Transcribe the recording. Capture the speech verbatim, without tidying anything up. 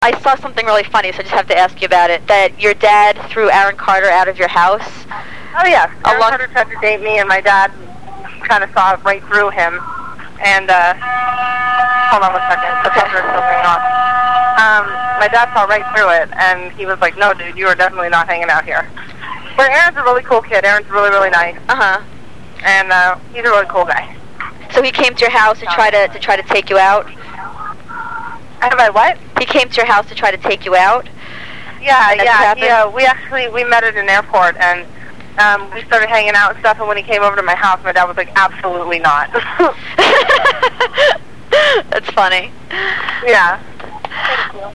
I saw something really funny, so I just have to ask you about it. That your dad threw Aaron Carter out of your house. Oh yeah, A Aaron long- Carter tried to date me, and my dad kind of saw right through him. And uh, hold on one second, the cover is still going on. Um, my dad saw right through it, and he was like, "No, dude, you are definitely not hanging out here." But Aaron's a really cool kid. Aaron's really, really nice, Uh huh. and uh, he's a really cool guy. So he came to your house to try to to try to take you out. Have I what? He came to your house to try to take you out. Yeah, And that's yeah. what He, uh, we actually we met at an airport, and um, we started hanging out and stuff. And when he came over to my house, my dad was like, "Absolutely not." That's funny. Yeah.